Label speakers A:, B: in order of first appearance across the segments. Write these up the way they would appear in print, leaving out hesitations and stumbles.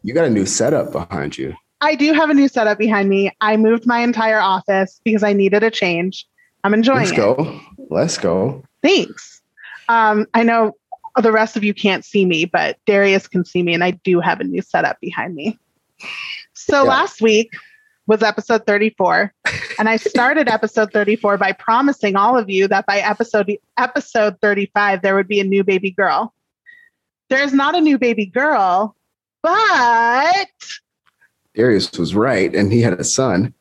A: You got a new setup behind you.
B: I do have a new setup behind me. I moved my entire office because I needed a change. I'm enjoying it.
A: Let's go.
B: Thanks. I know the rest of you can't see me, but Darius can see me, and I do have a new setup behind me. So last week was episode 34, and I started episode 34 by promising all of you that by episode 35, there would be a new baby girl. There's not a new baby girl, but
A: Darius was right, and he had a son.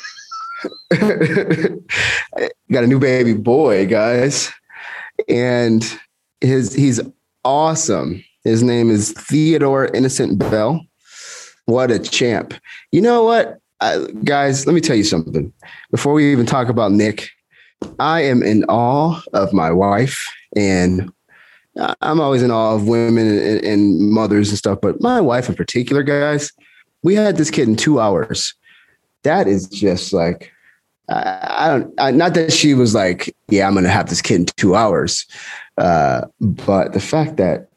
A: Got a new baby boy, guys, and he's awesome. His name is Theodore Innocent Bell. What a champ! You know what, guys? Let me tell you something. Before we even talk about Nick, I am in awe of my wife, and I'm always in awe of women and mothers and stuff. But my wife in particular, guys, we had this kid in 2 hours. That is just like, not that she was like, yeah, I'm going to have this kid in 2 hours. But the fact that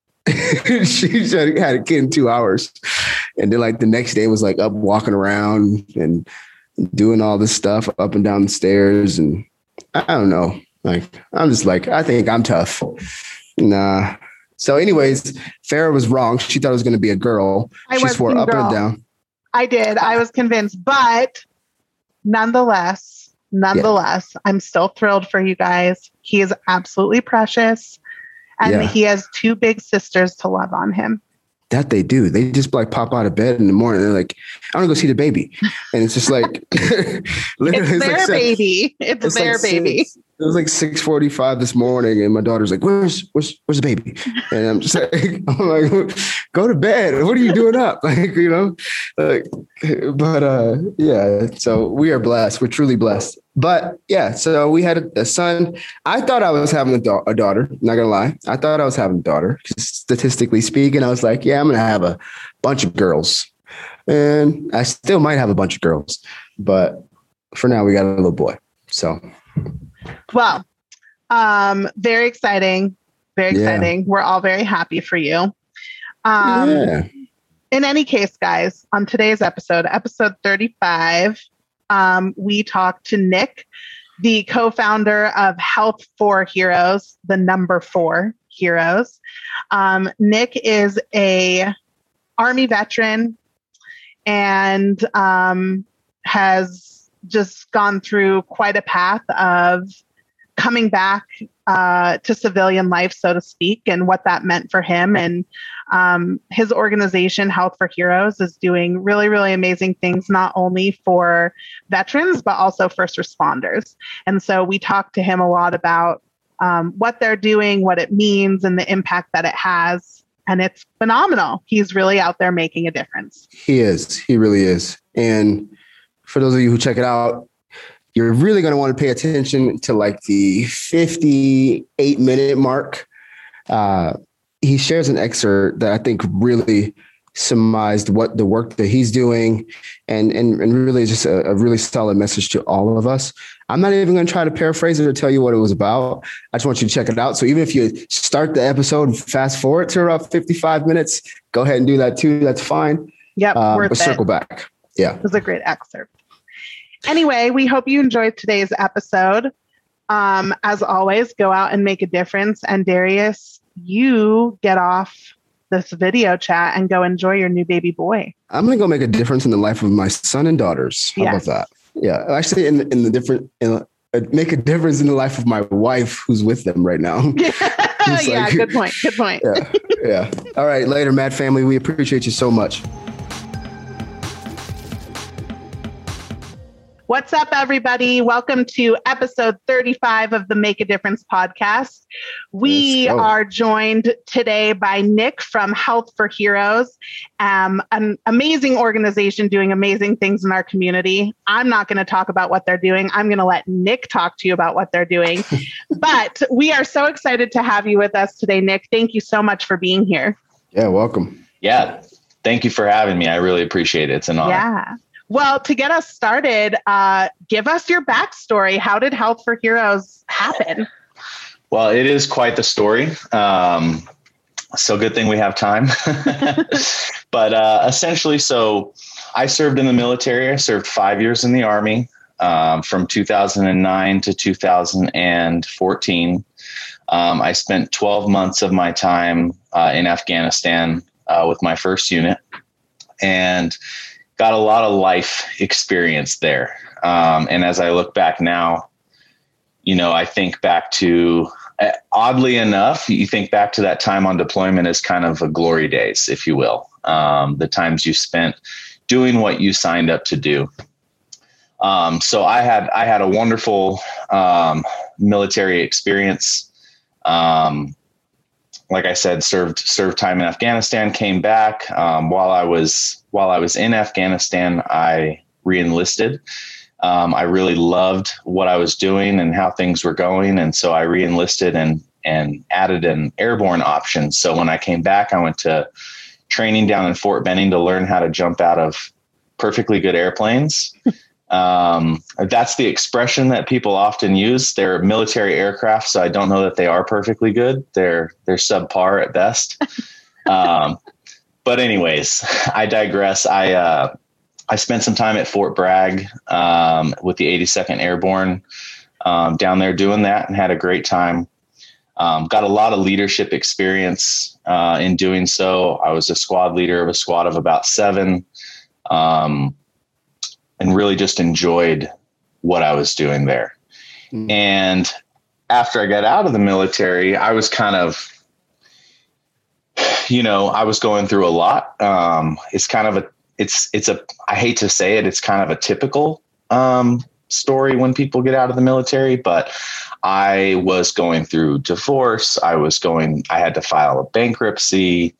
A: she had a kid in 2 hours and then like the next day was like up walking around and doing all this stuff up and down the stairs. And I don't know, like, I'm just like, I think I'm tough. Nah. So anyways, Farrah was wrong. She thought it was going to be a girl. She swore up and down.
B: I did. I was convinced, but nonetheless, I'm still thrilled for you guys. He is absolutely precious. And he has two big sisters to love on him.
A: That they do. They just like pop out of bed in the morning. They're like, I want to go see the baby. And it's just like,
B: literally, it's their baby. It's their baby.
A: It was like 6:45 this morning, and my daughter's like, "Where's the baby?" And I'm just like, "Go to bed. What are you doing up?" Like, you know, like, but yeah. So we are blessed. We're truly blessed. But yeah, so we had a son. I thought I was having a daughter. Not gonna lie, I thought I was having a daughter. Statistically speaking, I was like, yeah, I'm gonna have a bunch of girls, and I still might have a bunch of girls, but for now, we got a little boy. So.
B: Well, very exciting. Very exciting. We're all very happy for you. In any case, guys, on today's episode 35, we talked to Nick, the co-founder of Health for Heroes, the number 4 Heroes. Nick is a Army veteran and has just gone through quite a path of coming back to civilian life, so to speak, and what that meant for him. And his organization, Health for Heroes, is doing really, really amazing things, not only for veterans, but also first responders. And so we talked to him a lot about what they're doing, what it means, and the impact that it has. And it's phenomenal. He's really out there making a difference.
A: He is. He really is. And for those of you who check it out, you're really going to want to pay attention to like the 58-minute mark. He shares an excerpt that I think really surmised what the work that he's doing and really just a really solid message to all of us. I'm not even going to try to paraphrase it or tell you what it was about. I just want you to check it out. So even if you start the episode and fast forward to about 55 minutes, go ahead and do that too. That's fine.
B: Yep.
A: But circle back. Yeah.
B: It was a great excerpt. Anyway, we hope you enjoyed today's episode. As always, go out and make a difference. And Darius, you get off this video chat and go enjoy your new baby boy.
A: I'm going to go make a difference in the life of my son and daughters. How about that? Yeah. Actually, make a difference in the life of my wife who's with them right now.
B: Yeah. Good point. Good point.
A: Yeah. All right. Later, Mad Family. We appreciate you so much.
B: What's up, everybody? Welcome to episode 35 of the Make a Difference podcast. We are joined today by Nick from Health for Heroes, an amazing organization doing amazing things in our community. I'm not going to talk about what they're doing. I'm going to let Nick talk to you about what they're doing. But we are so excited to have you with us today, Nick. Thank you so much for being here.
A: Yeah, welcome.
C: Yeah, thank you for having me. I really appreciate it. It's an honor.
B: Yeah. Well, to get us started, give us your backstory. How did Health for Heroes happen?
C: Well, it is quite the story. So good thing we have time. But essentially, so I served in the military. I served 5 years in the Army, from 2009 to 2014. I spent 12 months of my time in Afghanistan with my first unit, and got a lot of life experience there. And as I look back now, I think back to, oddly enough, you think back to that time on deployment as kind of a glory days, if you will. The times you spent doing what you signed up to do. So I had a wonderful military experience. Like I said, served time in Afghanistan, came back. While I was in Afghanistan, I re-enlisted. I really loved what I was doing and how things were going. And so I re-enlisted and added an airborne option. So when I came back, I went to training down in Fort Benning to learn how to jump out of perfectly good airplanes. That's the expression that people often use. They're military aircraft, so I don't know that they are perfectly good. They're subpar at best. But anyways, I digress. I spent some time at Fort Bragg with the 82nd Airborne down there doing that, and had a great time. Got a lot of leadership experience in doing so. I was a squad leader of a squad of about 7. And really just enjoyed what I was doing there. Mm. And after I got out of the military, I was kind of, I was going through a lot. It's kind of I hate to say it, it's kind of a typical story when people get out of the military, but I was going through divorce. I had to file a bankruptcy.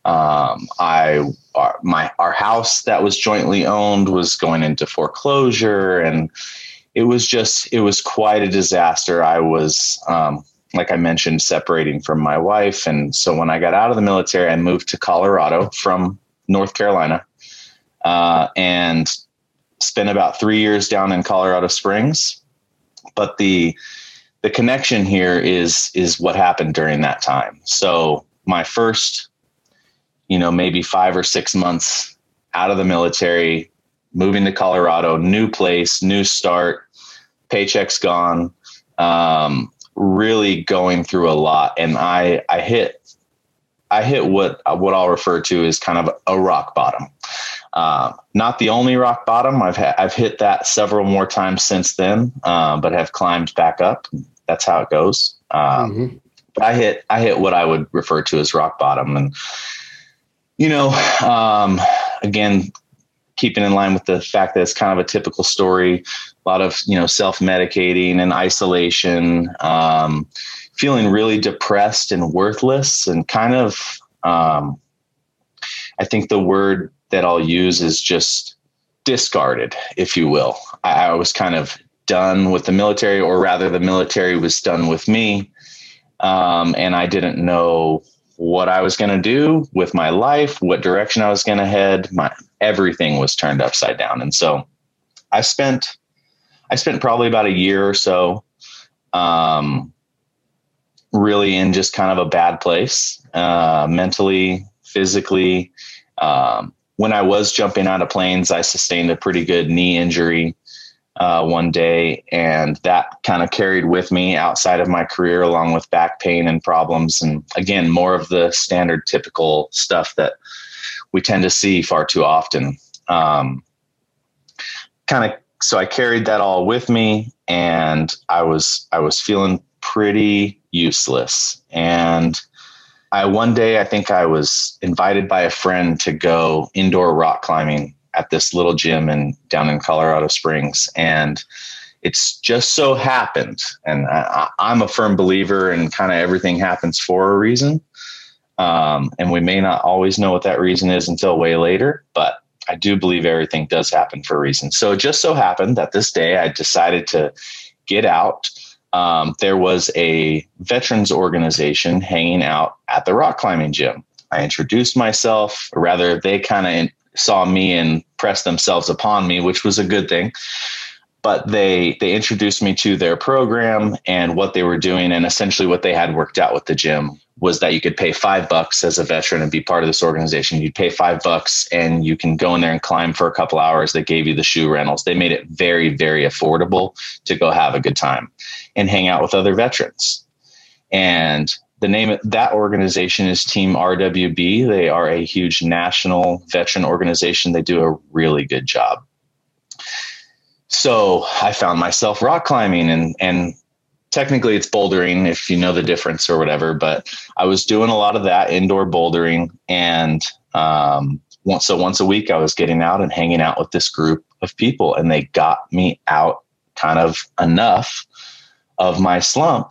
C: Our house that was jointly owned was going into foreclosure, and it was quite a disaster. I was, like I mentioned, separating from my wife. And so when I got out of the military, I moved to Colorado from North Carolina, and spent about 3 years down in Colorado Springs. But the connection here is what happened during that time. So my first, maybe 5 or 6 months out of the military, moving to Colorado, new place, new start, paycheck's gone, really going through a lot. And I hit what I'll refer to as kind of a rock bottom. Not the only rock bottom. I've hit that several more times since then, but have climbed back up. That's how it goes. But I hit what I would refer to as rock bottom. And, again, keeping in line with the fact that it's kind of a typical story, a lot of, self-medicating and isolation, feeling really depressed and worthless, and kind of, I think the word that I'll use is just discarded, if you will. I was kind of done with the military, or rather the military was done with me. And I didn't know what I was going to do with my life, what direction I was going to head. Everything was turned upside down. And so I spent probably about a year or so, really in just kind of a bad place, mentally, physically. When I was jumping out of planes, I sustained a pretty good knee injury one day, and that kind of carried with me outside of my career, along with back pain and problems. And again, more of the standard typical stuff that we tend to see far too often. So I carried that all with me, and I was feeling pretty useless. And one day, I think I was invited by a friend to go indoor rock climbing at this little gym down in Colorado Springs. And it's just so happened, and I'm a firm believer in kind of everything happens for a reason. And we may not always know what that reason is until way later, but I do believe everything does happen for a reason. So it just so happened that this day I decided to get out. There was a veterans organization hanging out at the rock climbing gym. I introduced myself, or rather they kind of saw me and pressed themselves upon me, which was a good thing. But they introduced me to their program and what they were doing. And essentially what they had worked out with the gym was that you could pay $5 as a veteran and be part of this organization. You'd pay $5 and you can go in there and climb for a couple hours. They gave you the shoe rentals. They made it very, very affordable to go have a good time and hang out with other veterans. And the name of that organization is Team RWB. They are a huge national veteran organization. They do a really good job. So I found myself rock climbing and technically it's bouldering if you know the difference or whatever, but I was doing a lot of that indoor bouldering. And once a week I was getting out and hanging out with this group of people, and they got me out kind of enough of my slump.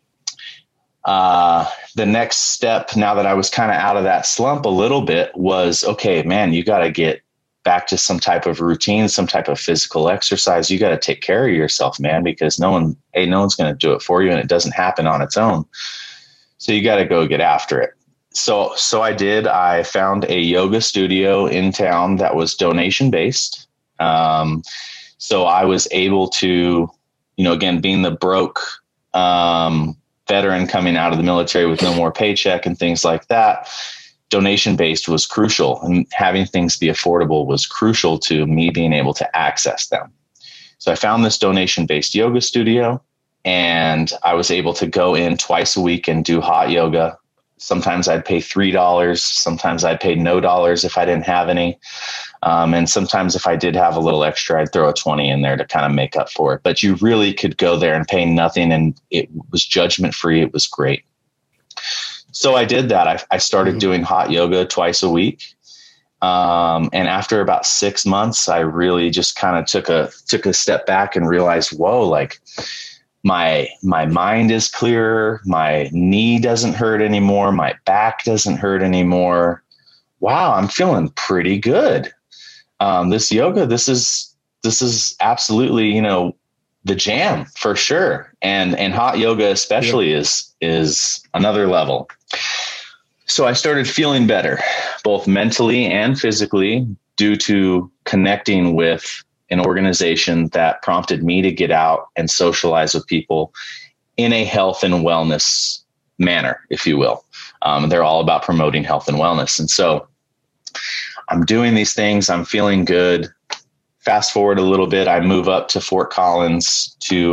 C: The next step, now that I was kind of out of that slump a little bit, was, okay, man, you got to get back to some type of routine, some type of physical exercise. You got to take care of yourself, man, because no one's going to do it for you, and it doesn't happen on its own. So you got to go get after it. So I did. I found a yoga studio in town that was donation based. So I was able to, again, being the broke, veteran coming out of the military with no more paycheck and things like that, donation based was crucial, and having things be affordable was crucial to me being able to access them. So I found this donation based yoga studio, and I was able to go in twice a week and do hot yoga. Sometimes I'd pay $3. Sometimes I'd pay no dollars if I didn't have any. And sometimes if I did have a little extra, I'd throw a 20 in there to kind of make up for it. But you really could go there and pay nothing, and it was judgment free. It was great. So I did that. I started doing hot yoga twice a week. And after about 6 months, I really just kind of took a step back and realized, whoa, like my mind is clearer. My knee doesn't hurt anymore. My back doesn't hurt anymore. Wow, I'm feeling pretty good. This yoga, this is absolutely, the jam for sure. And hot yoga especially is another level. So I started feeling better, both mentally and physically, due to connecting with an organization that prompted me to get out and socialize with people in a health and wellness manner, if you will. They're all about promoting health and wellness. And so I'm doing these things. I'm feeling good. Fast forward a little bit, I move up to Fort Collins to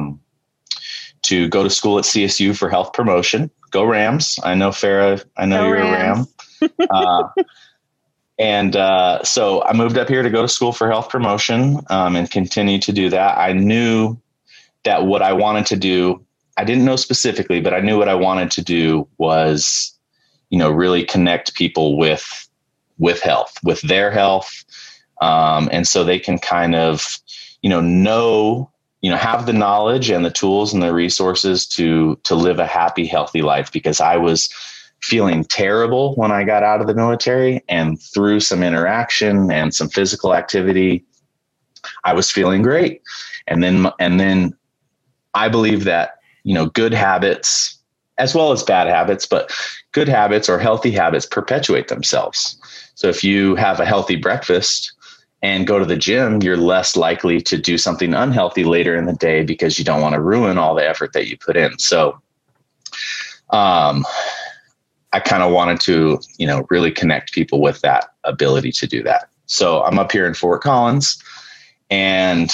C: go to school at CSU for health promotion. Go Rams. I know, Farrah, you're Rams. A Ram. So I moved up here to go to school for health promotion and continue to do that. I knew that what I wanted to do, I didn't know specifically, but I knew what I wanted to do was, really connect people with health, with their health. And so they can kind of, have the knowledge and the tools and the resources to live a happy, healthy life, because I was feeling terrible when I got out of the military, and through some interaction and some physical activity, I was feeling great. And then I believe that, good habits as well as bad habits, but good habits or healthy habits perpetuate themselves. So if you have a healthy breakfast and go to the gym, you're less likely to do something unhealthy later in the day because you don't want to ruin all the effort that you put in. So I kind of wanted to, really connect people with that ability to do that. So I'm up here in Fort Collins, and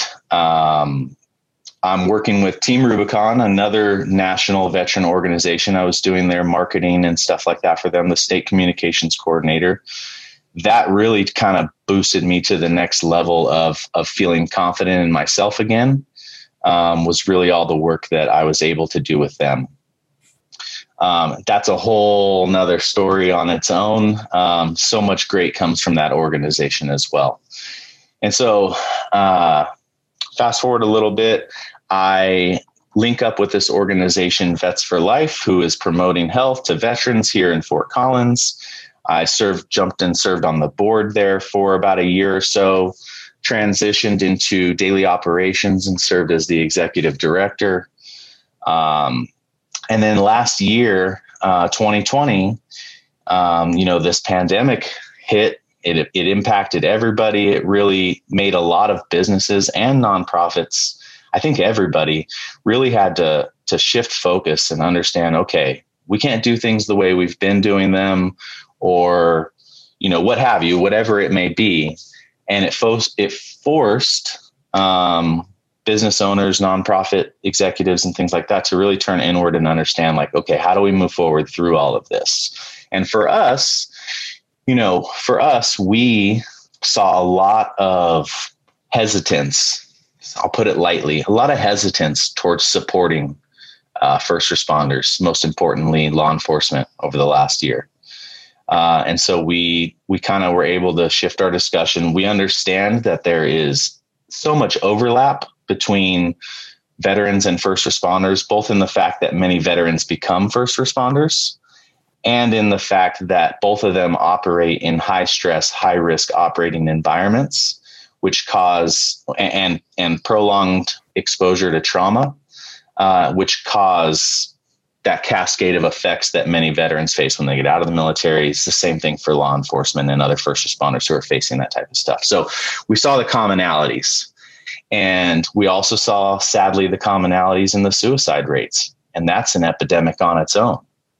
C: I'm working with Team Rubicon, another national veteran organization. I was doing their marketing and stuff like that for them, the state communications coordinator. That really kind of boosted me to the next level of feeling confident in myself again, was really all the work that I was able to do with them. That's a whole nother story on its own. So much great comes from that organization as well. And so fast forward a little bit, I link up with this organization, Vets for Life, who is promoting health to veterans here in Fort Collins. I jumped and served on the board there for about a year or so, transitioned into daily operations and served as the executive director. And then last year, 2020, this pandemic hit It impacted everybody. It really made a lot of businesses and nonprofits. I think everybody really had to shift focus and understand, okay, we can't do things the way we've been doing them, or, what have you, whatever it may be. And it forced business owners, nonprofit executives, and things like that to really turn inward and understand, like, okay, how do we move forward through all of this? And for us, we saw a lot of hesitance. I'll put it lightly, a lot of hesitance towards supporting first responders, most importantly, law enforcement over the last year. And so we kind of were able to shift our discussion. We understand that there is so much overlap between veterans and first responders, both in the fact that many veterans become first responders and in the fact that both of them operate in high stress, high risk operating environments, which cause and prolonged exposure to trauma, which cause that cascade of effects that many veterans face when they get out of the military. It's the same thing for law enforcement and other first responders who are facing that type of stuff. So we saw the commonalities, and we also saw, sadly, the commonalities in the suicide rates. And that's an epidemic on its own.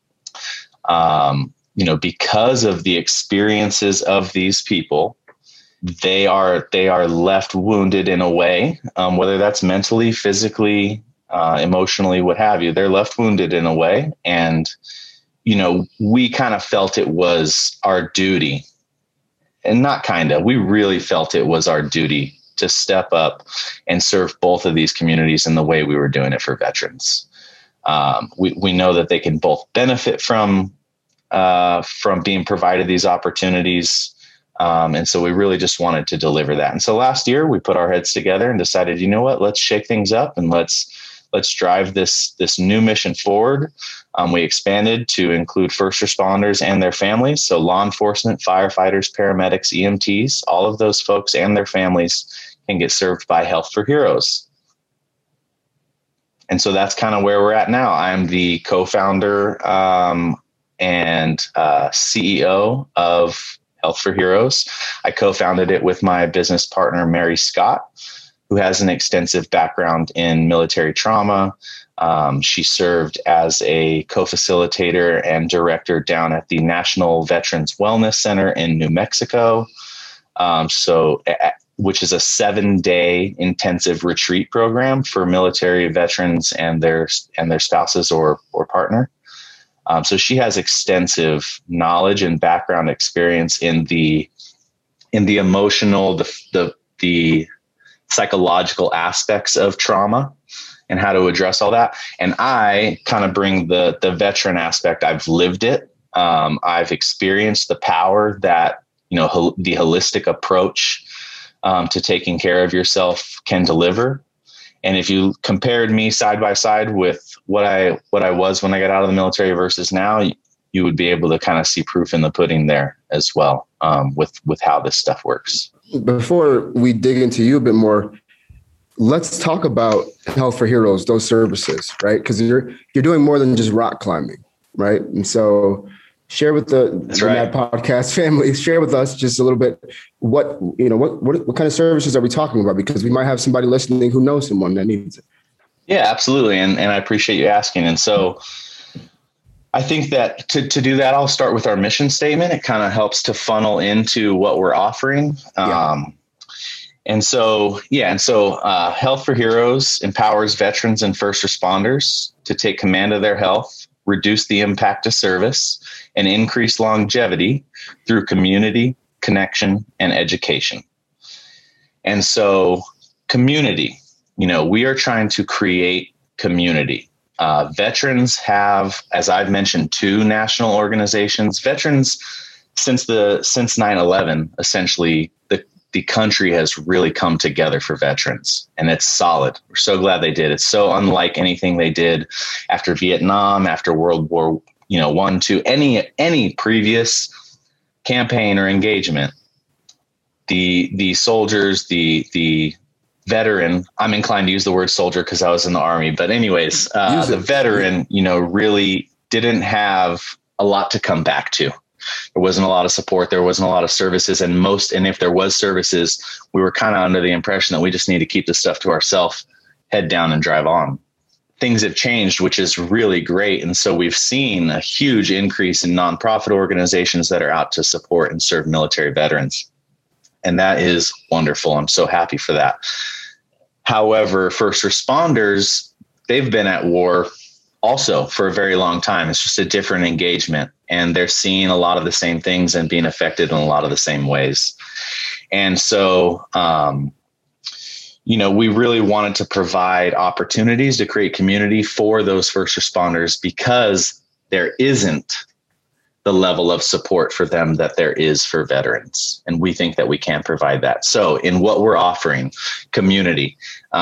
C: Because of the experiences of these people, they are left wounded in a way, whether that's mentally, physically, emotionally, what have you. They're left wounded in a way. And, we kind of felt it was our duty, and not we really felt it was our duty to step up and serve both of these communities in the way we were doing it for veterans. We know that they can both benefit from being provided these opportunities. And so we really just wanted to deliver that. And so last year we put our heads together and decided, let's shake things up and let's drive this new mission forward. We expanded to include first responders and their families. So law enforcement, firefighters, paramedics, EMTs, all of those folks and their families can get served by Health for Heroes. And so that's kind of where we're at now. I'm the co-founder and CEO of Health for Heroes. I co-founded it with my business partner, Mary Scott, who has an extensive background in military trauma. She served as a co-facilitator and director down at the National Veterans Wellness Center in New Mexico, which is a 7-day intensive retreat program for military veterans and their spouses or partner. So she has extensive knowledge and background experience in the emotional, the psychological aspects of trauma and how to address all that. And I kind of bring the veteran aspect. I've lived it. I've experienced the power that, the holistic approach to taking care of yourself can deliver. And if you compared me side by side with what I was when I got out of the military versus now, you would be able to kind of see proof in the pudding there as well, with how this stuff works.
A: Before we dig into you a bit more, let's talk about Health for Heroes, those services, right? Because you're doing more than just rock climbing, right? And so share with the Mad Podcast family, share with us just a little bit what kind of services are we talking about? Because we might have somebody listening who knows someone that needs it.
C: Yeah, absolutely. And I appreciate you asking. And so I think that to do that, I'll start with our mission statement. It kind of helps to funnel into what we're offering. And so Health for Heroes empowers veterans and first responders to take command of their health, reduce the impact of service, and increase longevity through community, connection, and education. And so community, we are trying to create community. Veterans have, as I've mentioned, 2 national organizations. Veterans, since 9/11, essentially the country has really come together for veterans, and it's solid. We're so glad they did. It's so unlike anything they did after Vietnam, after World War I, II, any previous campaign or engagement. The soldiers, the veteran, I'm inclined to use the word soldier because I was in the Army, but anyways, the veteran, really didn't have a lot to come back to. There wasn't a lot of support. There wasn't a lot of services, and if there was services, we were kind of under the impression that we just need to keep the stuff to ourselves, head down and drive on. Things have changed, which is really great. And so we've seen a huge increase in nonprofit organizations that are out to support and serve military veterans. And that is wonderful. I'm so happy for that. However, first responders, they've been at war also for a very long time. It's just a different engagement, and they're seeing a lot of the same things and being affected in a lot of the same ways. And so, we really wanted to provide opportunities to create community for those first responders, because there isn't the level of support for them that there is for veterans. And we think that we can provide that. So in what we're offering, community,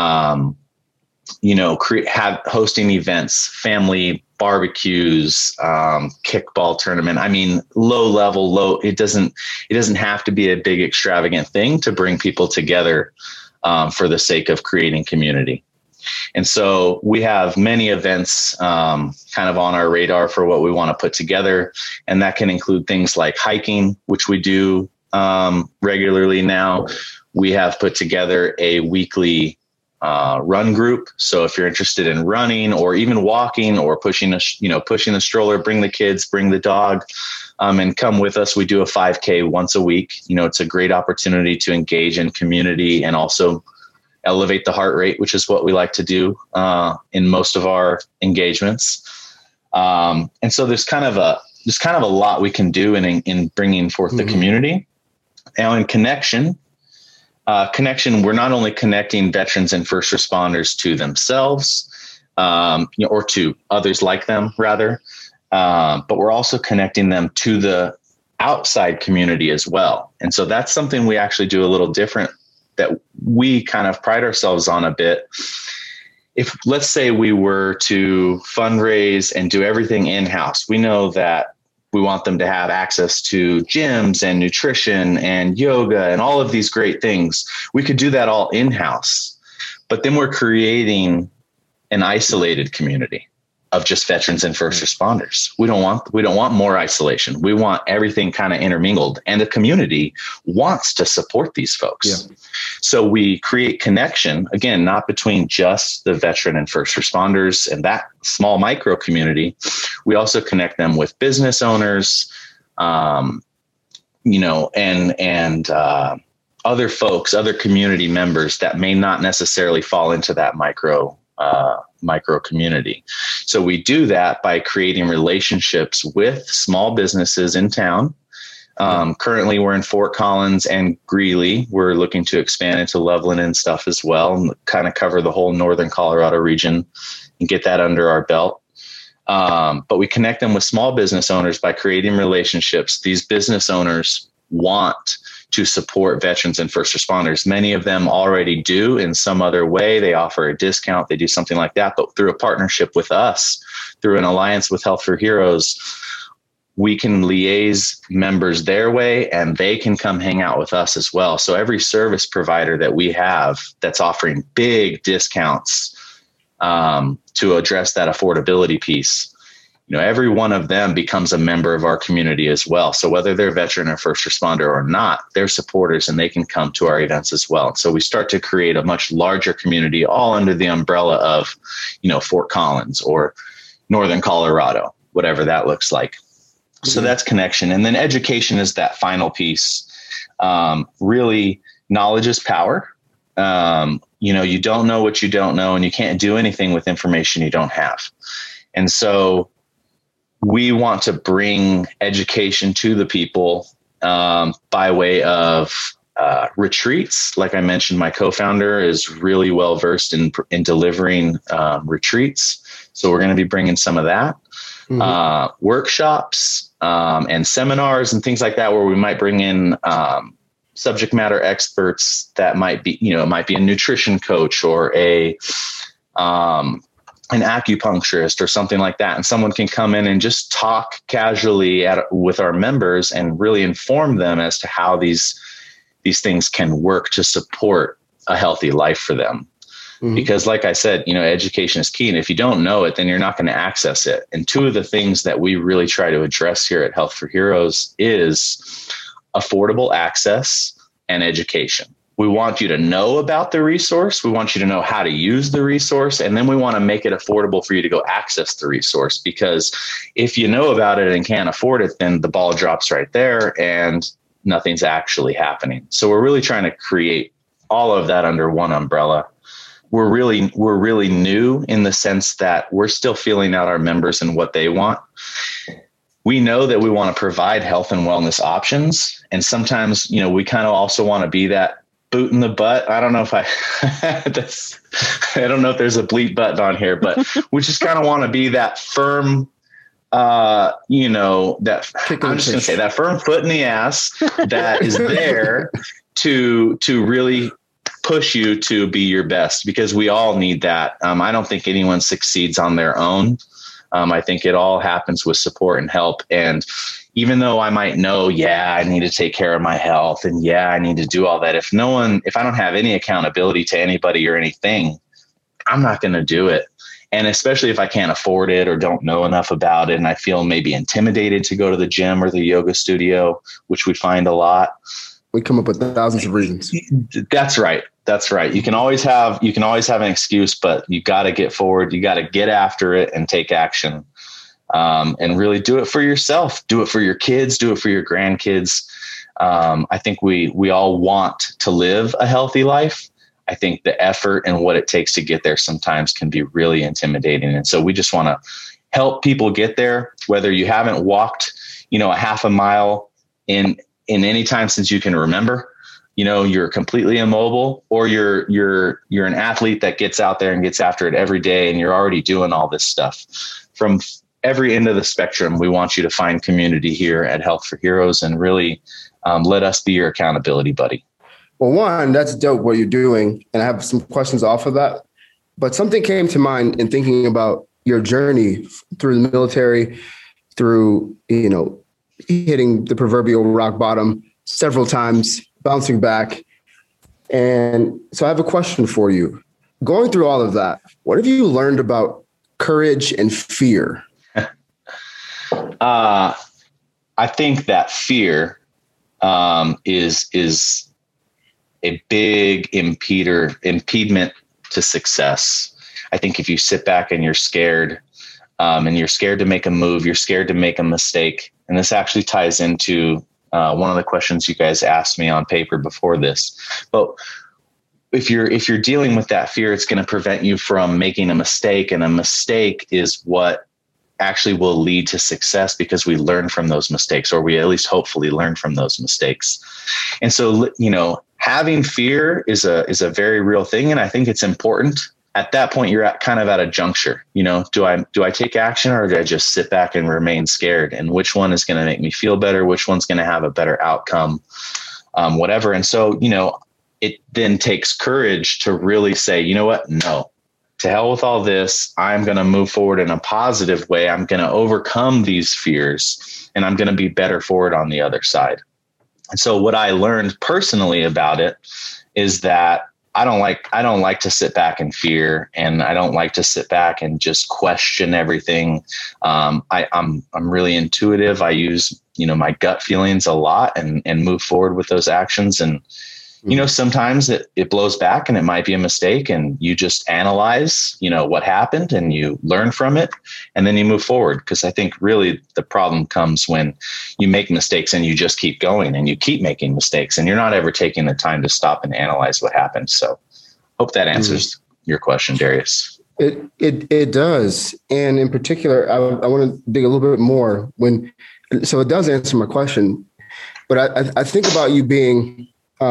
C: hosting events, family barbecues, kickball tournament. I mean, it doesn't have to be a big extravagant thing to bring people together for the sake of creating community. And so we have many events kind of on our radar for what we want to put together. And that can include things like hiking, which we do regularly now. We have put together a weekly run group. So if you're interested in running or even walking or pushing the stroller, bring the kids, bring the dog, and come with us. We do a 5K once a week. It's a great opportunity to engage in community and also elevate the heart rate, which is what we like to do in most of our engagements. And so there's kind of a lot we can do in bringing forth the community. Now in connection, we're not only connecting veterans and first responders to themselves, or to others like them rather, but we're also connecting them to the outside community as well. And so that's something we actually do a little different, that we kind of pride ourselves on a bit. If, let's say, we were to fundraise and do everything in-house, we know that we want them to have access to gyms and nutrition and yoga and all of these great things. We could do that all in-house, but then we're creating an isolated community of just veterans and first responders. We don't want more isolation. We want everything kind of intermingled, and the community wants to support these folks. Yeah. So we create connection, again, not between just the veteran and first responders and that small micro community. We also connect them with business owners, and other folks, other community members that may not necessarily fall into that micro community. So we do that by creating relationships with small businesses in town. Currently we're in Fort Collins and Greeley. We're looking to expand into Loveland and stuff as well, and kind of cover the whole northern Colorado region and get that under our belt. But we connect them with small business owners by creating relationships. These business owners want to support veterans and first responders. Many of them already do in some other way. They offer a discount, they do something like that, but through a partnership with us, through an alliance with Health for Heroes, we can liaise members their way and they can come hang out with us as well. So every service provider that we have that's offering big discounts to address that affordability piece, every one of them becomes a member of our community as well. So whether they're veteran or first responder or not, they're supporters and they can come to our events as well. So we start to create a much larger community, all under the umbrella of, Fort Collins or Northern Colorado, whatever that looks like. So that's connection. And then education is that final piece. Really, knowledge is power. You don't know what you don't know, and you can't do anything with information you don't have. And so we want to bring education to the people by way of retreats. Like I mentioned, my co-founder is really well versed in delivering retreats. So we're going to be bringing some of that. Workshops and seminars and things like that, where we might bring in subject matter experts that might be, it might be a nutrition coach or an acupuncturist or something like that. And someone can come in and just talk casually with our members and really inform them as to how these things can work to support a healthy life for them. Because like I said, education is key. And if you don't know it, then you're not going to access it. And two of the things that we really try to address here at Health for Heroes is affordable access and education. We want you to know about the resource. We want you to know how to use the resource. And then we want to make it affordable for you to go access the resource. Because if you know about it and can't afford it, then the ball drops right there and nothing's actually happening. So we're really trying to create all of that under one umbrella. We're really new in the sense that we're still feeling out our members and what they want. We know that we want to provide health and wellness options. And sometimes, we kind of also want to be that boot in the butt. I don't know if I don't know if there's a bleep button on here, but we just kind of want to be that firm, that I'm just going to say that firm foot in the ass that is there to really push you to be your best, because we all need that. I don't think anyone succeeds on their own. I think it all happens with support and help. And even though I might know, I need to take care of my health and I need to do all that. If I don't have any accountability to anybody or anything, I'm not going to do it. And especially if I can't afford it or don't know enough about it, and I feel maybe intimidated to go to the gym or the yoga studio, which we find a lot.
A: We come up with thousands of reasons.
C: That's right. You can always have an excuse, but you got to get forward. You got to get after it and take action, and really do it for yourself. Do it for your kids. Do it for your grandkids. I think we all want to live a healthy life. I think the effort and what it takes to get there sometimes can be really intimidating. And so we just want to help people get there, whether you haven't walked, a half a mile in any time since you can remember. You're completely immobile, or you're an athlete that gets out there and gets after it every day, and you're already doing all this stuff. From every end of the spectrum, we want you to find community here at Health for Heroes and really let us be your accountability buddy.
A: Well, one, that's dope what you're doing, and I have some questions off of that. But something came to mind in thinking about your journey through the military, through, hitting the proverbial rock bottom several times, bouncing back. And so I have a question for you. Going through all of that, what have you learned about courage and fear?
C: I think that fear is a big impediment to success. I think if you sit back and you're scared to make a move, you're scared to make a mistake. And this actually ties into one of the questions you guys asked me on paper before this. But if you're dealing with that fear, it's going to prevent you from making a mistake. And a mistake is what actually will lead to success, because we learn from those mistakes, or we at least hopefully learn from those mistakes. And so, having fear is a very real thing. And I think it's important. At that point, you're at a juncture. Do I take action, or do I just sit back and remain scared? And which one is going to make me feel better? Which one's going to have a better outcome? Whatever. And so, it then takes courage to really say, you know what? No, to hell with all this. I'm going to move forward in a positive way. I'm going to overcome these fears, and I'm going to be better for it on the other side. And so what I learned personally about it is that I don't like to sit back in fear, and I don't like to sit back and just question everything. I'm really intuitive. I use, my gut feelings a lot and move forward with those actions. And, sometimes it blows back and it might be a mistake, and you just analyze, what happened, and you learn from it, and then you move forward. Because I think really the problem comes when you make mistakes and you just keep going and you keep making mistakes, and you're not ever taking the time to stop and analyze what happened. So hope that answers your question, Darius.
A: It does. And in particular, I want to dig a little bit more so it does answer my question, but I think about you being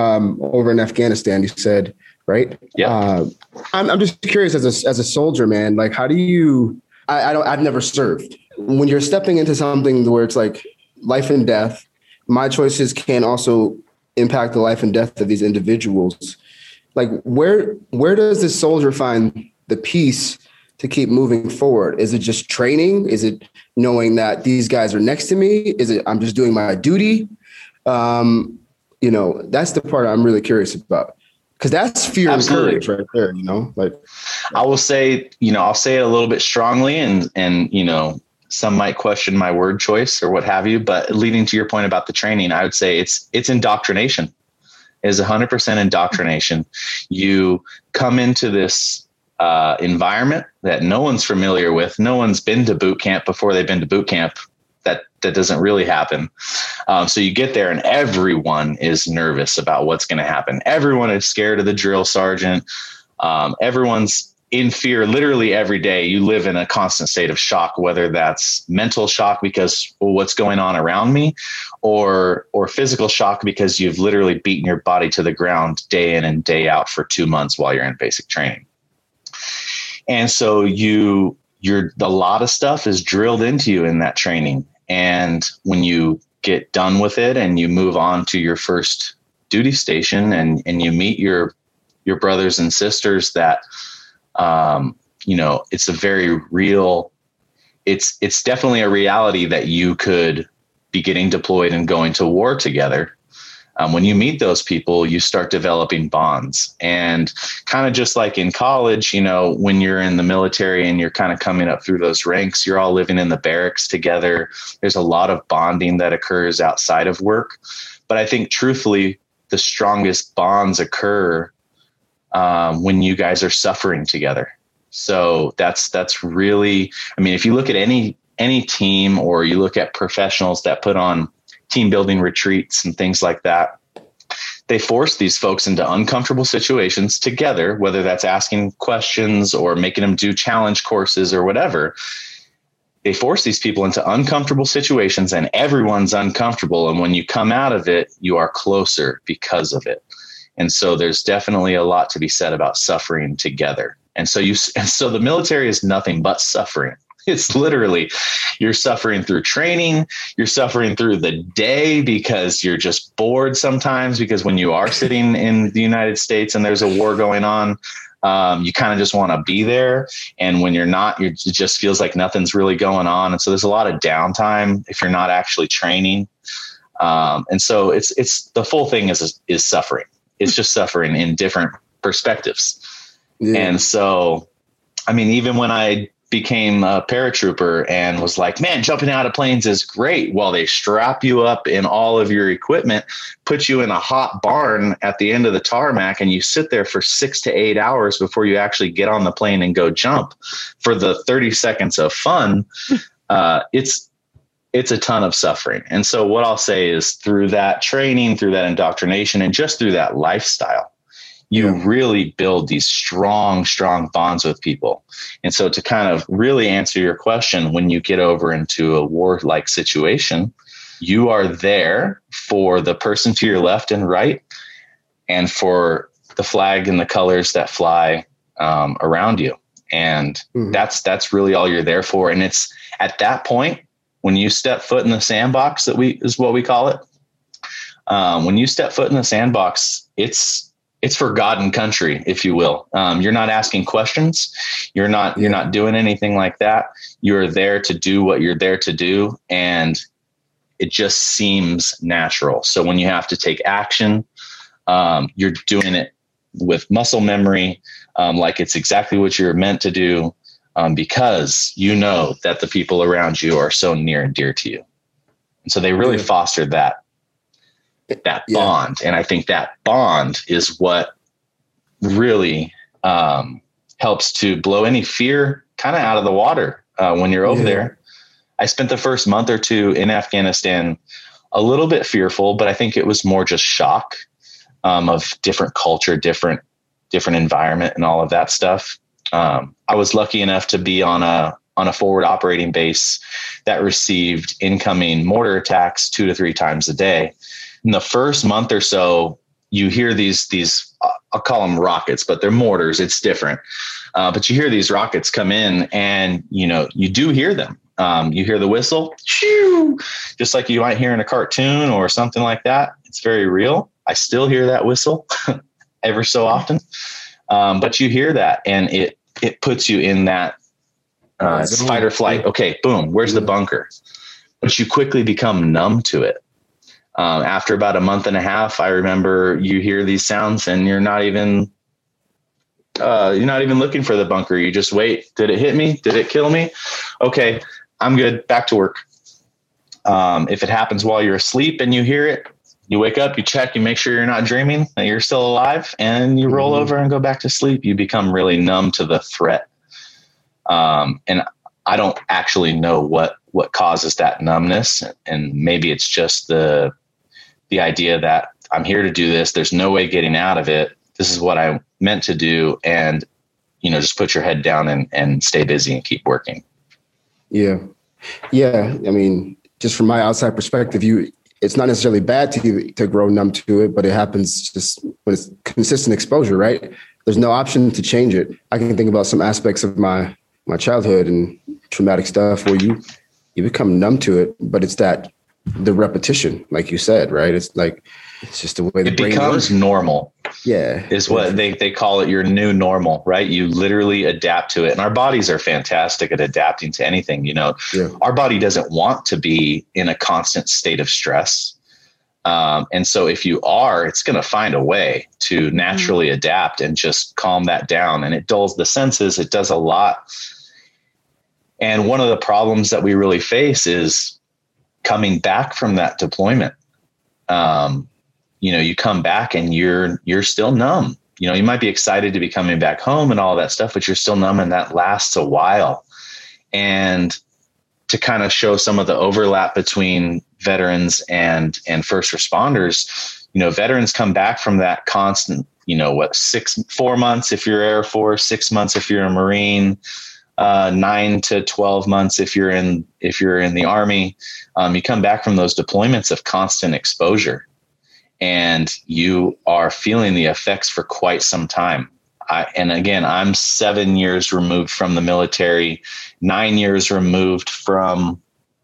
A: over in Afghanistan, you said, right?
C: Yeah.
A: I'm just curious as a soldier, man, like, how do you, I've never served. When you're stepping into something where it's like life and death, my choices can also impact the life and death of these individuals. Like, where does the soldier find the peace to keep moving forward? Is it just training? Is it knowing that these guys are next to me? Is it, I'm just doing my duty? That's the part I'm really curious about. Because that's fear
C: Absolutely.
A: and courage right there, like
C: I will say, I'll say it a little bit strongly and some might question my word choice or what have you, but leading to your point about the training, I would say it's indoctrination. It is 100% indoctrination. You come into this environment that no one's familiar with. No one's been to boot camp before they've been to boot camp. That doesn't really happen. So you get there and everyone is nervous about what's going to happen. Everyone is scared of the drill sergeant. Everyone's in fear literally every day. You live in a constant state of shock, whether that's mental shock because what's going on around me or physical shock because you've literally beaten your body to the ground day in and day out for 2 months while you're in basic training. And so a lot of stuff is drilled into you in that training. And when you get done with it and you move on to your first duty station and you meet your brothers and sisters that, it's a very real, it's definitely a reality that you could be getting deployed and going to war together. When you meet those people, you start developing bonds, and kind of just like in college, when you're in the military and you're kind of coming up through those ranks, you're all living in the barracks together. There's a lot of bonding that occurs outside of work. But I think truthfully, the strongest bonds occur when you guys are suffering together. So that's really, if you look at any team or you look at professionals that put on team building retreats and things like that, they force these folks into uncomfortable situations together, whether that's asking questions or making them do challenge courses or whatever. They force these people into uncomfortable situations and everyone's uncomfortable. And when you come out of it, you are closer because of it. And so there's definitely a lot to be said about suffering together. And so the military is nothing but suffering. It's literally, you're suffering through training. You're suffering through the day because you're just bored sometimes, because when you are sitting in the United States and there's a war going on, you kind of just want to be there. And when you're not, it just feels like nothing's really going on. And so there's a lot of downtime if you're not actually training. And so it's the full thing is suffering. It's just suffering in different perspectives. Yeah. And so, even when I became a paratrooper and was like, man, jumping out of planes is great. Well, they strap you up in all of your equipment, put you in a hot barn at the end of the tarmac, and you sit there for 6 to 8 hours before you actually get on the plane and go jump. For the 30 seconds of fun, it's a ton of suffering. And so what I'll say is through that training, through that indoctrination, and just through that lifestyle, you really build these strong bonds with people. And so to kind of really answer your question, when you get over into a war-like situation, you are there for the person to your left and right, and for the flag and the colors that fly around you. And that's really all you're there for. And it's at that point, when you step foot in the sandbox, is what we call it. When you step foot in the sandbox, it's for God and country, if you will. You're not asking questions. You're not doing anything like that. You're there to do what you're there to do. And it just seems natural. So when you have to take action, you're doing it with muscle memory, like it's exactly what you're meant to do, because you know that the people around you are so near and dear to you. And so they really fostered that bond. And I think that bond is what really helps to blow any fear kind of out of the water when you're over there. I spent the first month or two in Afghanistan a little bit fearful, but I think it was more just shock of different culture, different environment and all of that stuff. I was lucky enough to be on a forward operating base that received incoming mortar attacks 2 to 3 times a day. In the first month or so, you hear these I'll call them rockets, but they're mortars. It's different. But you hear these rockets come in and, you do hear them. You hear the whistle, shoo, just like you might hear in a cartoon or something like that. It's very real. I still hear that whistle ever so often. But you hear that and it puts you in that fight or flight. Okay, boom, where's the bunker? But you quickly become numb to it. After about a month and a half, I remember you hear these sounds and you're not even looking for the bunker. You just wait. Did it hit me? Did it kill me? Okay, I'm good. Back to work. If it happens while you're asleep and you hear it, you wake up, you check, you make sure you're not dreaming, that you're still alive, and you roll over and go back to sleep. You become really numb to the threat. And I don't actually know what causes that numbness. And maybe it's just the idea that I'm here to do this. There's no way getting out of it. This is what I meant to do. And, just put your head down and stay busy and keep working.
A: Yeah. Yeah. I mean, just from my outside perspective, it's not necessarily bad to grow numb to it, but it happens just when it's consistent exposure, right? There's no option to change it. I can think about some aspects of my childhood and traumatic stuff where you become numb to it, but it's the repetition, like you said, right? It's just the way the brain
C: becomes
A: works.
C: Normal.
A: Yeah.
C: Is what they call it, your new normal, right? You literally adapt to it. And our bodies are fantastic at adapting to anything. Our body doesn't want to be in a constant state of stress. And so if you are, it's going to find a way to naturally adapt and just calm that down. And it dulls the senses. It does a lot. And one of the problems that we really face is coming back from that deployment. You come back and you're still numb. You might be excited to be coming back home and all that stuff, but you're still numb, and that lasts a while. And to kind of show some of the overlap between veterans and first responders, veterans come back from that constant, 4 months if you're Air Force, 6 months if you're a Marine, 9 to 12 months if you're in the Army. You come back from those deployments of constant exposure, and you are feeling the effects for quite some time. And again, I'm 7 years removed from the military, 9 years removed from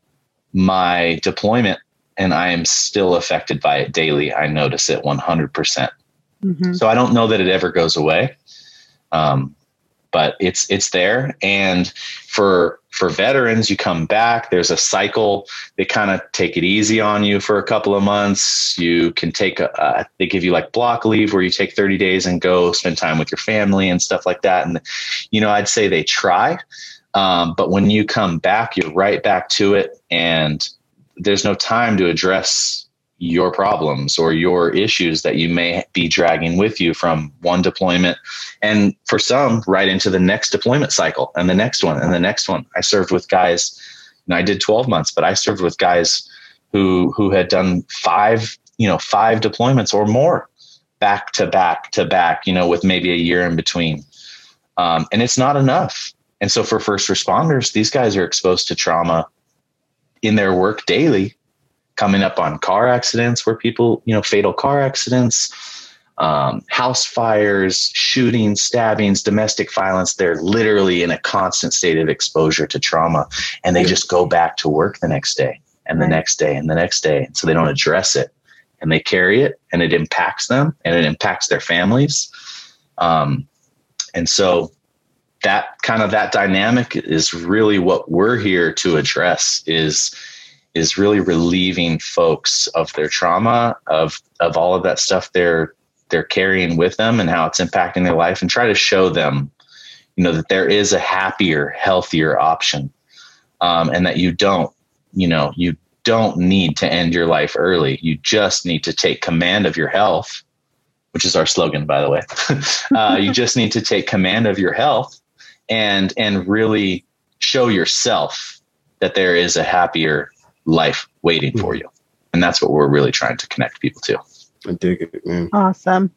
C: my deployment, and I am still affected by it daily. I notice it 100%. So I don't know that it ever goes away. But it's there. And for veterans, you come back, there's a cycle. They kind of take it easy on you for a couple of months. You can take they give you like block leave where you take 30 days and go spend time with your family and stuff like that. And, I'd say they try. But when you come back, you're right back to it. And there's no time to address your problems or your issues that you may be dragging with you from one deployment, and for some right into the next deployment cycle and the next one and the next one. I served with guys, I did 12 months, but I served with guys who had done five deployments or more back to back to back, with maybe a year in between. And it's not enough. And so for first responders, these guys are exposed to trauma in their work daily, coming up on car accidents where people, fatal car accidents, house fires, shootings, stabbings, domestic violence. They're literally in a constant state of exposure to trauma, and they just go back to work the next day and the next day and the next day. And so they don't address it, and they carry it, and it impacts them, and it impacts their families. And so that dynamic is really what we're here to address, is really relieving folks of their trauma, of all of that stuff they're carrying with them and how it's impacting their life, and try to show them, that there is a happier, healthier option. And that you don't need to end your life early. You just need to take command of your health, which is our slogan, by the way. You just need to take command of your health and really show yourself that there is a happier life waiting for you. And that's what we're really trying to connect people to.
A: I dig it, man.
B: Awesome.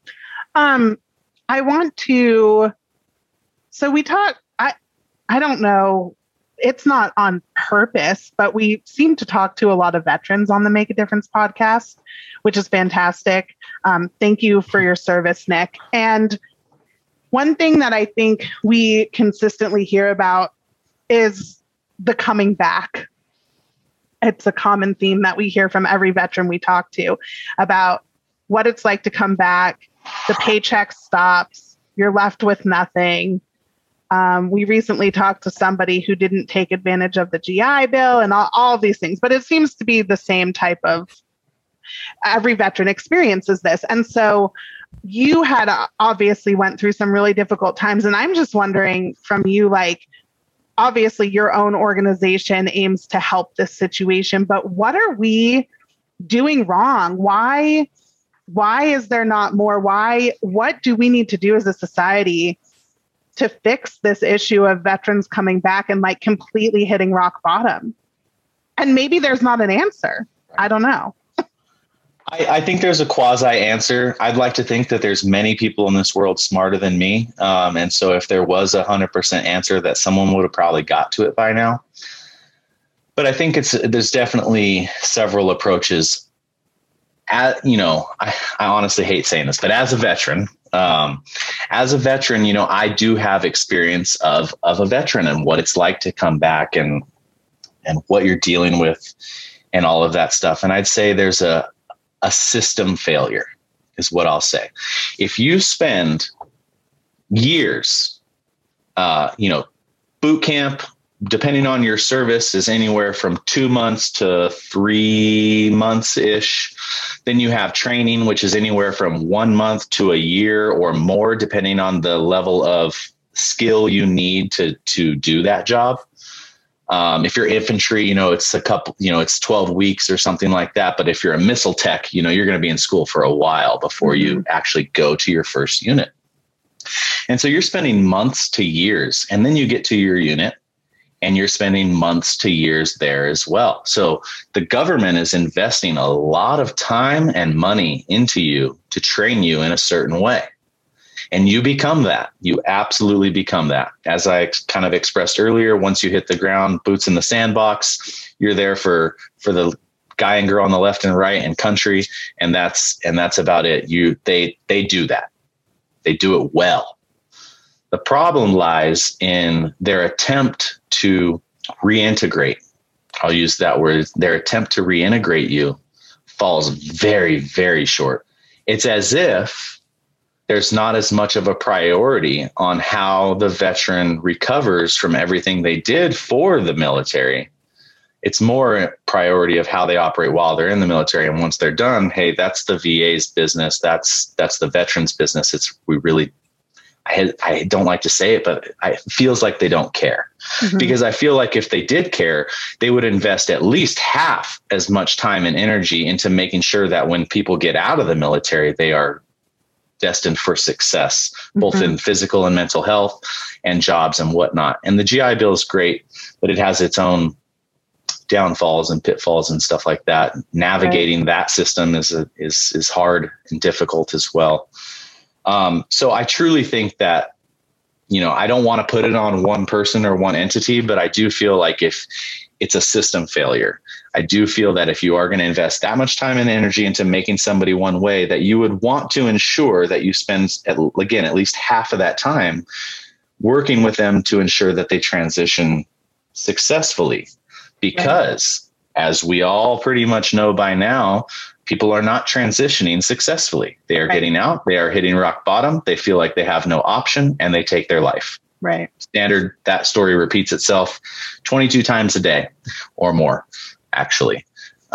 B: I want to, so we talk, I don't know, it's not on purpose, but we seem to talk to a lot of veterans on the Make a Difference podcast, which is fantastic. Thank you for your service, Nick. And one thing that I think we consistently hear about is the coming back. It's a common theme that we hear from every veteran we talk to about what it's like to come back. The paycheck stops. You're left with nothing. We recently talked to somebody who didn't take advantage of the GI Bill and all these things, but it seems to be the same type of every veteran experiences this. And so you had obviously went through some really difficult times. And I'm just wondering from you, like, obviously your own organization aims to help this situation, but what are we doing wrong? Why is there not more? What do we need to do as a society to fix this issue of veterans coming back and like completely hitting rock bottom? And maybe there's not an answer. I don't know.
C: I think there's a quasi answer. I'd like to think that there's many people in this world smarter than me. And so if there was 100% answer, that someone would have probably got to it by now. But I think there's definitely several approaches. I honestly hate saying this, but as a veteran, I do have experience of a veteran and what it's like to come back and what you're dealing with and all of that stuff. And I'd say there's a system failure is what I'll say. If you spend years, boot camp, depending on your service, is anywhere from 2 months to 3 months ish. Then you have training, which is anywhere from 1 month to a year or more, depending on the level of skill you need to do that job. If you're infantry, it's it's 12 weeks or something like that. But if you're a missile tech, you're going to be in school for a while before you actually go to your first unit. And so you're spending months to years, and then you get to your unit and you're spending months to years there as well. So the government is investing a lot of time and money into you to train you in a certain way. And you become that. You absolutely become that. As I kind of expressed earlier, once you hit the ground, boots in the sandbox, you're there for the guy and girl on the left and right and country. And that's about it. They do that. They do it well. The problem lies in their attempt to reintegrate. I'll use that word. Their attempt to reintegrate you falls very, very short. It's as if there's not as much of a priority on how the veteran recovers from everything they did for the military. It's more a priority of how they operate while they're in the military. And once they're done, hey, that's the VA's business. That's the veteran's business. I don't like to say it, but it feels like they don't care. Because I feel like if they did care, they would invest at least half as much time and energy into making sure that when people get out of the military, they are destined for success, both in physical and mental health and jobs and whatnot. And the GI Bill is great, but it has its own downfalls and pitfalls and stuff like that. Navigating that system is hard and difficult as well. So I truly think that, I don't want to put it on one person or one entity, but I do feel like if it's a system failure, I do feel that if you are going to invest that much time and energy into making somebody one way, that you would want to ensure that you spend, at least half of that time working with them to ensure that they transition successfully. Because as we all pretty much know by now, people are not transitioning successfully. They are getting out, they are hitting rock bottom, they feel like they have no option, and they take their life.
B: Right.
C: Standard, that story repeats itself 22 times a day or more, actually.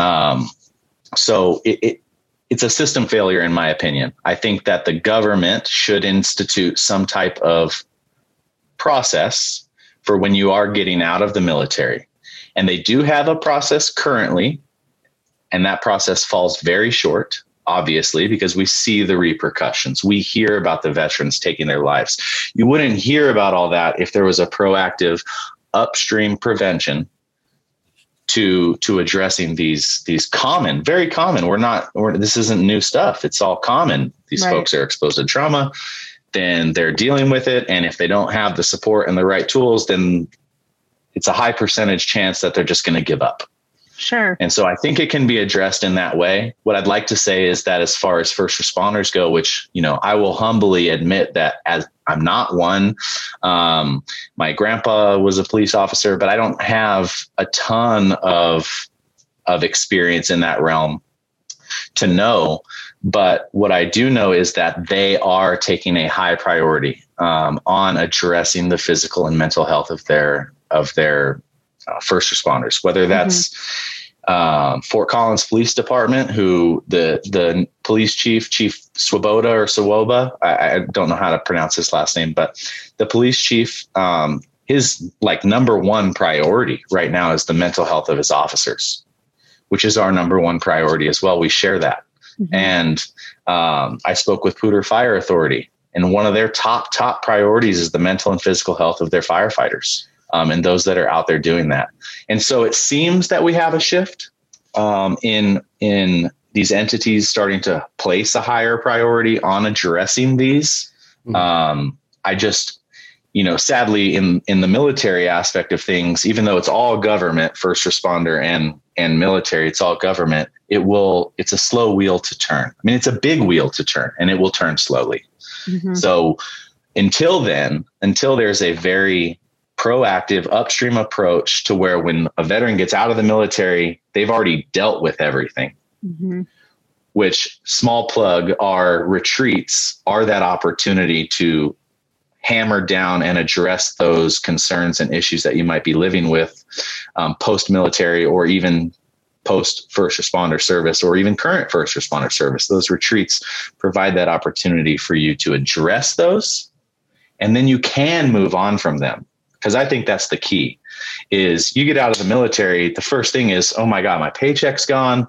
C: So it's a system failure, in my opinion. I think that the government should institute some type of process for when you are getting out of the military. And they do have a process currently, and that process falls very short, obviously, because we see the repercussions. We hear about the veterans taking their lives. You wouldn't hear about all that if there was a proactive upstream prevention to addressing these common, very common. This isn't new stuff. It's all common. These folks are exposed to trauma, then they're dealing with it. And if they don't have the support and the right tools, then it's a high percentage chance that they're just going to give up.
B: Sure. And
C: so I think it can be addressed in that way. What I'd like to say is that as far as first responders go, which, I will humbly admit that as I'm not one, my grandpa was a police officer, but I don't have a ton of experience in that realm to know. But what I do know is that they are taking a high priority on addressing the physical and mental health of their first responders, whether that's Fort Collins Police Department, who the police chief Swoboda or Sawoba, I don't know how to pronounce his last name, but the police chief, his like number one priority right now is the mental health of his officers, which is our number one priority as well. We share that. Mm-hmm. And I spoke with Poudre Fire Authority, and one of their top priorities is the mental and physical health of their firefighters. And those that are out there doing that. And so it seems that we have a shift in these entities starting to place a higher priority on addressing these. Mm-hmm. I just, sadly in the military aspect of things, even though it's all government, first responder and military, it's all government, it's a slow wheel to turn. I mean, it's a big wheel to turn, and it will turn slowly. Mm-hmm. So until there's a very proactive upstream approach to where when a veteran gets out of the military, they've already dealt with everything, mm-hmm. which, small plug, our retreats are that opportunity to hammer down and address those concerns and issues that you might be living with post-military or even post first responder service or even current first responder service. Those retreats provide that opportunity for you to address those, and then you can move on from them. Because I think that's the key is you get out of the military. The first thing is, oh my God, my paycheck's gone.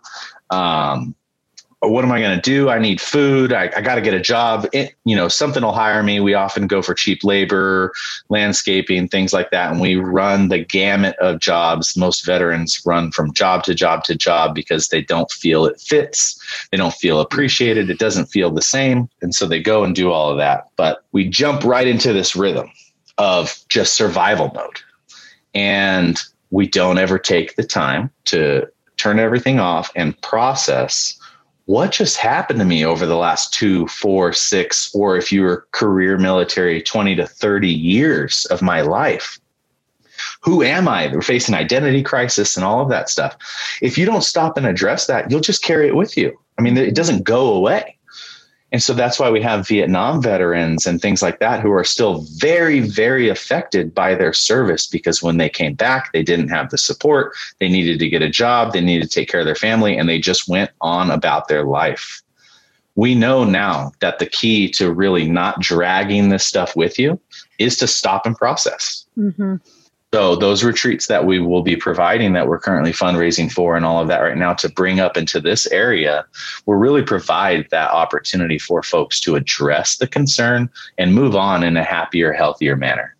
C: What am I going to do? I need food. I got to get a job. Something will hire me. We often go for cheap labor, landscaping, things like that. And we run the gamut of jobs. Most veterans run from job to job to job because they don't feel it fits. They don't feel appreciated. It doesn't feel the same. And so they go and do all of that. But we jump right into this rhythm of just survival mode. And we don't ever take the time to turn everything off and process what just happened to me over the last 2, 4, 6, or if you were career military, 20 to 30 years of my life. Who am I? We're facing identity crisis and all of that stuff. If you don't stop and address that, you'll just carry it with you. I mean, it doesn't go away. And so that's why we have Vietnam veterans and things like that who are still very, very affected by their service, because when they came back, they didn't have the support. They needed to get a job. They needed to take care of their family, and they just went on about their life. We know now that the key to really not dragging this stuff with you is to stop and process. Mm-hmm. So those retreats that we will be providing, that we're currently fundraising for and all of that right now to bring up into this area, will really provide that opportunity for folks to address the concern and move on in a happier, healthier manner.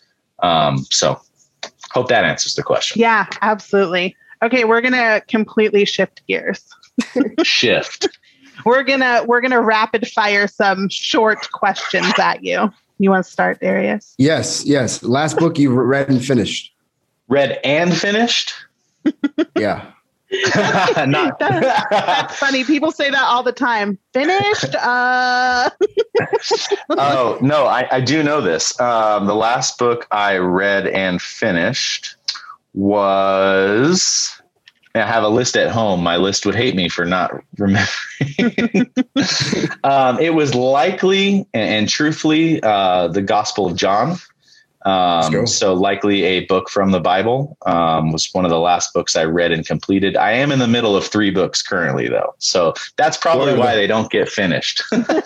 C: So hope that answers the question.
B: Yeah, absolutely. Okay. We're going to completely shift gears. We're going to rapid fire some short questions at you. You want to start, Darius?
A: Yes. Last book you read and finished.
C: Read and finished?
A: Yeah.
B: That's funny. People say that all the time. Finished?
C: Oh, no, I do know this. The last book I read and finished was... I have a list at home. My list would hate me for not remembering. It was likely and truthfully the Gospel of John. So likely a book from the Bible was one of the last books I read and completed. I am in the middle of 3 books currently, though. So that's probably why they don't get finished.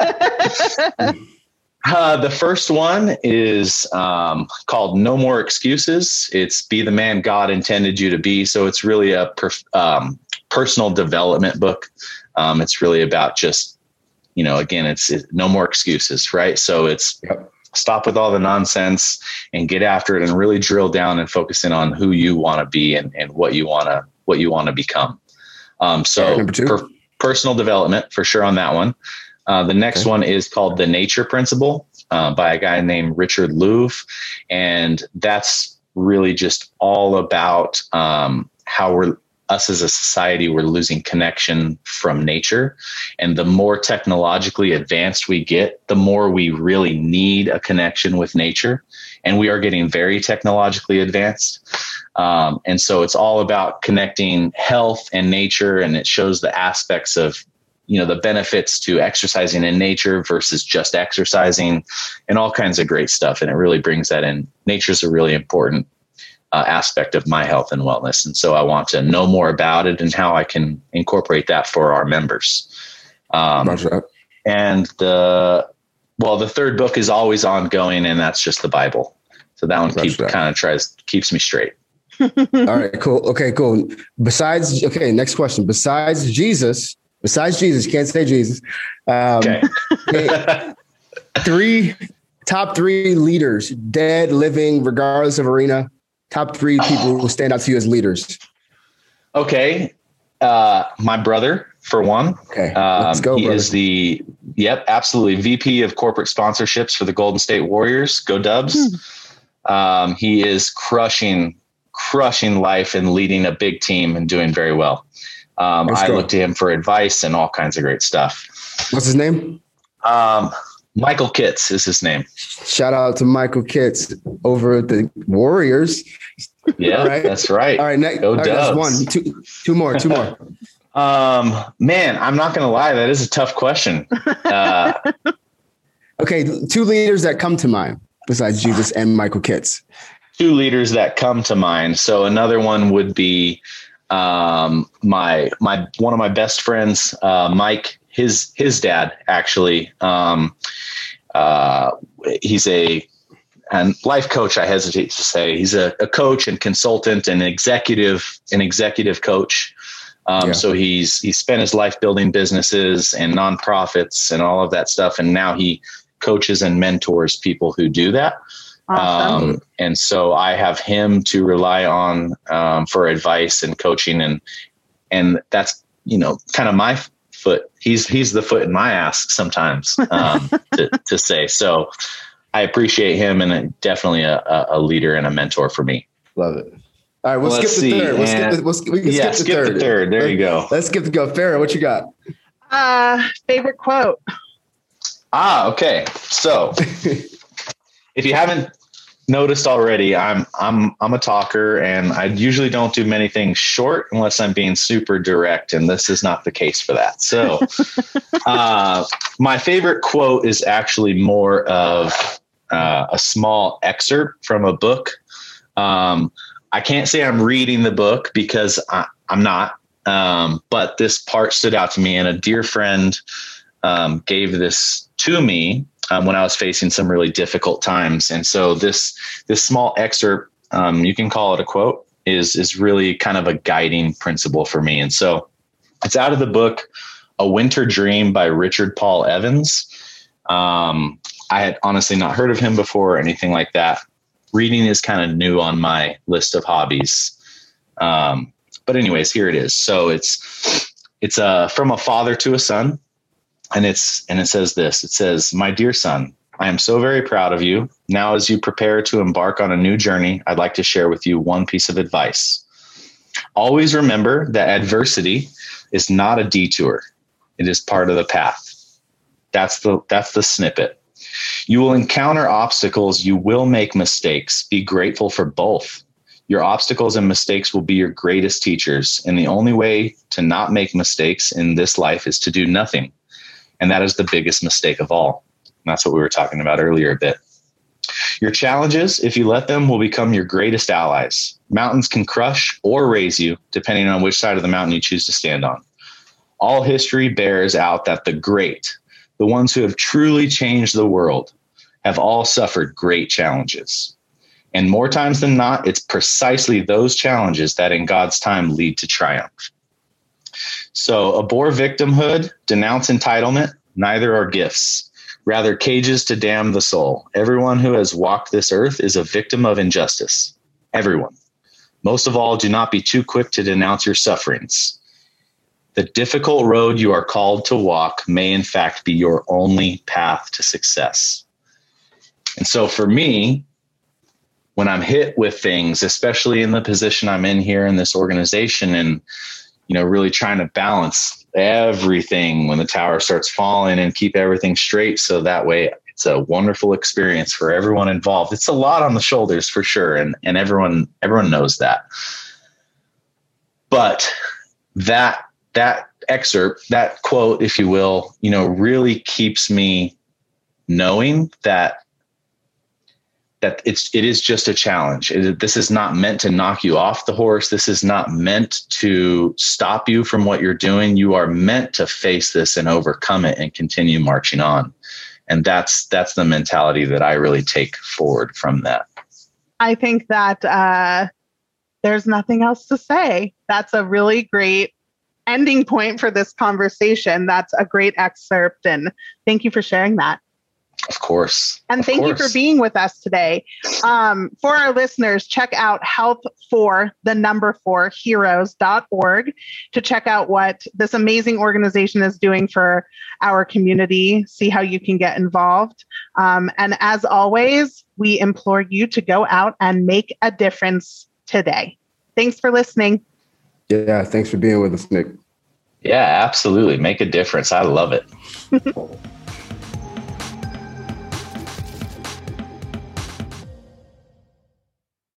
C: The first one is called No More Excuses. It's Be the Man God Intended You to Be. So it's really a personal development book. It's really about just, again, it's no more excuses, right? So it's stop with all the nonsense and get after it and really drill down and focus in on who you want to be and what you want to become. So personal development for sure on that one. The next one is called The Nature Principle by a guy named Richard Louv. And that's really just all about how us as a society, we're losing connection from nature. And the more technologically advanced we get, the more we really need a connection with nature. And we are getting very technologically advanced. And so it's all about connecting health and nature. And it shows the aspects of the benefits to exercising in nature versus just exercising and all kinds of great stuff. And it really brings that in. Nature's a really important aspect of my health and wellness. And so I want to know more about it and how I can incorporate that for our members. And the third book is always ongoing, and that's just the Bible. So that one keeps me straight.
A: All right, cool. Okay, cool. Next question. Besides Jesus, you can't say Jesus.
C: Okay.
A: Top three leaders, dead, living, regardless of arena. Top three people who stand out to you as leaders.
C: Okay. My brother, for one.
A: Okay. Let's go,
C: he
A: brother.
C: is absolutely VP of corporate sponsorships for the Golden State Warriors. Go Dubs. He is crushing life and leading a big team and doing very well. I look to him for advice and all kinds of great stuff.
A: What's his name?
C: Michael Kitts is his name.
A: Shout out to Michael Kitts over at the Warriors.
C: Yeah, right. That's right.
A: All right, next.
C: Go
A: Dubs.
C: Dubs.
A: One, two more.
C: Man, I'm not going to lie. That is a tough question.
A: Okay. Two leaders that come to mind besides Jesus and Michael Kitts.
C: Two leaders that come to mind. So another one would be one of my best friends, Mike, his dad, actually. He's a life coach. I hesitate to say he's a coach and consultant and executive coach. So he's spent his life building businesses and nonprofits and all of that stuff. And now he coaches and mentors people who do that.
B: Awesome.
C: And so I have him to rely on for advice and coaching, and that's, kind of my foot. He's the foot in my ass sometimes to say. So I appreciate him, and definitely a leader and a mentor for me.
A: Love it. All right, we'll skip the third. We can skip the third.
C: There you go.
A: Let's skip the go. Farrah, what you got?
B: Favorite quote.
C: Okay. So if you haven't noticed already, I'm a talker, and I usually don't do many things short unless I'm being super direct, and this is not the case for that. So my favorite quote is actually more of a small excerpt from a book. I can't say I'm reading the book because I'm not, but this part stood out to me, and a dear friend gave this to me when I was facing some really difficult times. And so this small excerpt, you can call it a quote, is really kind of a guiding principle for me. And so it's out of the book, A Winter Dream by Richard Paul Evans. I had honestly not heard of him before or anything like that. Reading is kind of new on my list of hobbies. But anyways, here it is. So it's from a father to a son. And it says this. It says, "My dear son, I am so very proud of you. Now, as you prepare to embark on a new journey, I'd like to share with you one piece of advice. Always remember that adversity is not a detour. It is part of the path." That's the snippet. "You will encounter obstacles. You will make mistakes. Be grateful for both. Your obstacles and mistakes will be your greatest teachers. And the only way to not make mistakes in this life is to do nothing. And that is the biggest mistake of all." And that's what we were talking about earlier a bit. "Your challenges, if you let them, will become your greatest allies. Mountains can crush or raise you, depending on which side of the mountain you choose to stand on. All history bears out that the great, the ones who have truly changed the world, have all suffered great challenges. And more times than not, it's precisely those challenges that in God's time lead to triumph. So abhor victimhood, denounce entitlement. Neither are gifts, rather cages to damn the soul. Everyone who has walked this earth is a victim of injustice. Everyone. Most of all, do not be too quick to denounce your sufferings. The difficult road you are called to walk may in fact be your only path to success." And so for me, when I'm hit with things, especially in the position I'm in here in this organization, and really trying to balance everything when the tower starts falling and keep everything straight, so that way it's a wonderful experience for everyone involved. It's a lot on the shoulders for sure, and everyone knows that. But that excerpt, that quote, if you will, really keeps me knowing that that it is just a challenge. This is not meant to knock you off the horse. This is not meant to stop you from what you're doing. You are meant to face this and overcome it and continue marching on. And that's the mentality that I really take forward from that.
B: I think that there's nothing else to say. That's a really great ending point for this conversation. That's a great excerpt. And thank you for sharing that.
C: Of course.
B: And thank you for being with us today. For our listeners, check out health4heroes.org to check out what this amazing organization is doing for our community, see how you can get involved. And as always, we implore you to go out and make a difference today. Thanks for listening.
A: Yeah, thanks for being with us, Nick.
C: Yeah, absolutely. Make a difference. I love it.